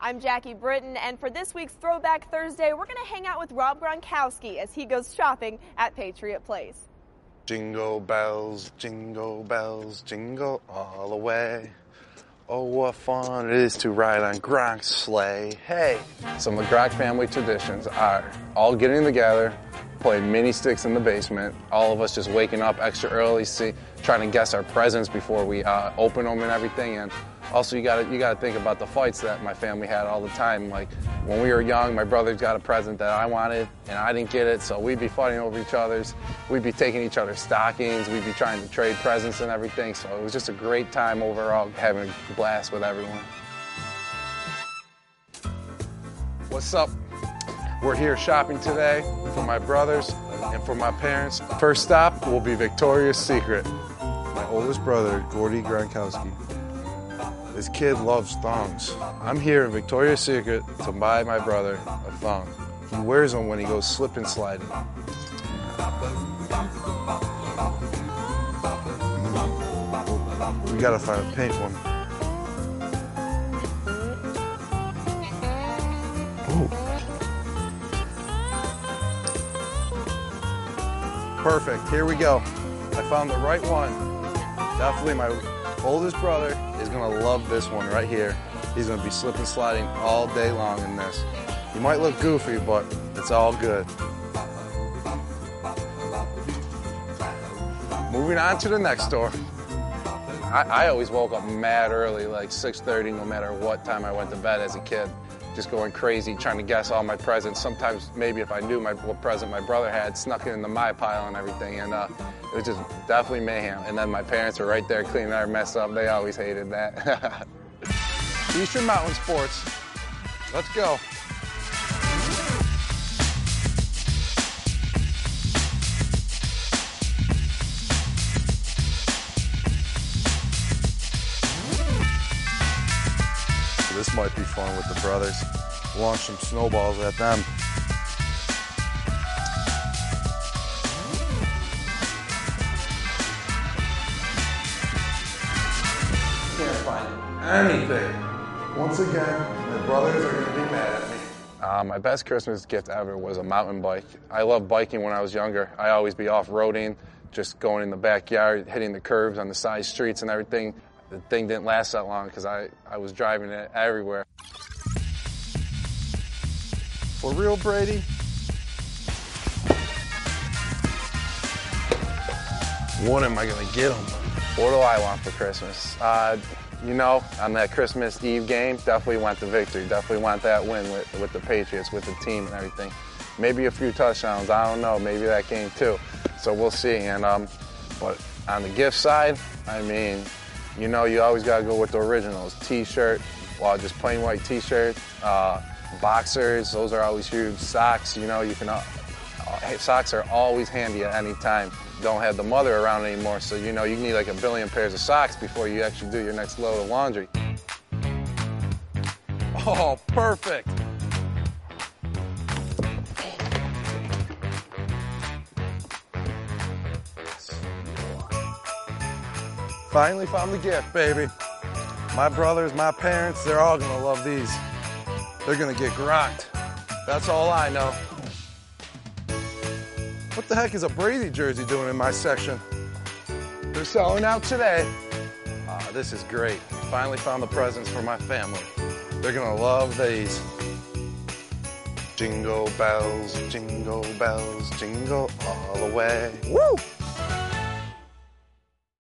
I'm Jackie Britton, and for this week's Throwback Thursday, we're going to hang out with Rob Gronkowski as he goes shopping at Patriot Place. Jingle bells, jingle all the way. Oh, what fun it is to ride on Gronk's sleigh. Hey! Some of the Gronk family traditions are all getting together, playing mini sticks in the basement, all of us just waking up extra early, trying to guess our presents before we open them and everything. And also, you gotta think about the fights that my family had all the time. Like when we were young, my brother got a present that I wanted, and I didn't get it, so we'd be fighting over each other's. We'd be taking each other's stockings. We'd be trying to trade presents and everything. So it was just a great time overall, having a blast with everyone. What's up? We're here shopping today for my brothers and for my parents. First stop will be Victoria's Secret. My oldest brother, Gordy Gronkowski. This kid loves thongs. I'm here in Victoria's Secret to buy my brother a thong. He wears them when he goes slip and sliding. We gotta find a pink one. Ooh. Perfect, here we go. I found the right one. Definitely my oldest brother is gonna love this one right here. He's gonna be slip and sliding all day long in this. He might look goofy, but it's all good. Moving on to the next store. I always woke up mad early, like 6:30, no matter what time I went to bed as a kid. Just going crazy, trying to guess all my presents. Sometimes maybe if I knew what present my brother had, snuck it into my pile and everything. And it was just definitely mayhem. And then my parents were right there cleaning our mess up. They always hated that. Eastern Mountain Sports. Let's go. This might be fun with the brothers. Launch some snowballs at them. Can't find anything. Once again, my brothers are going to be mad at me. My best Christmas gift ever was a mountain bike. I loved biking when I was younger. I always be off-roading, just going in the backyard, hitting the curves on the side streets and everything. The thing didn't last that long because I was driving it everywhere. For real, Brady? What am I going to get him? What do I want for Christmas? You know, on that Christmas Eve game, definitely want the victory. Definitely want that win with the Patriots, with the team and everything. Maybe a few touchdowns. I don't know. Maybe that game too. So we'll see. And but on the gift side, I mean, you know, you always got to go with the originals. T-shirt, well, just plain white T-shirt. Boxers, those are always huge. Socks, you know, you can. Socks are always handy at any time. Don't have the mother around anymore, so you know you need like 1 billion pairs of socks before you actually do your next load of laundry. Oh, perfect. Finally found the gift, baby. My brothers, my parents, they're all gonna love these. They're gonna get gronked. That's all I know. What the heck is a Brady jersey doing in my section? They're selling out today. This is great. Finally found the presents for my family. They're gonna love these. Jingle bells, jingle all the way. Woo!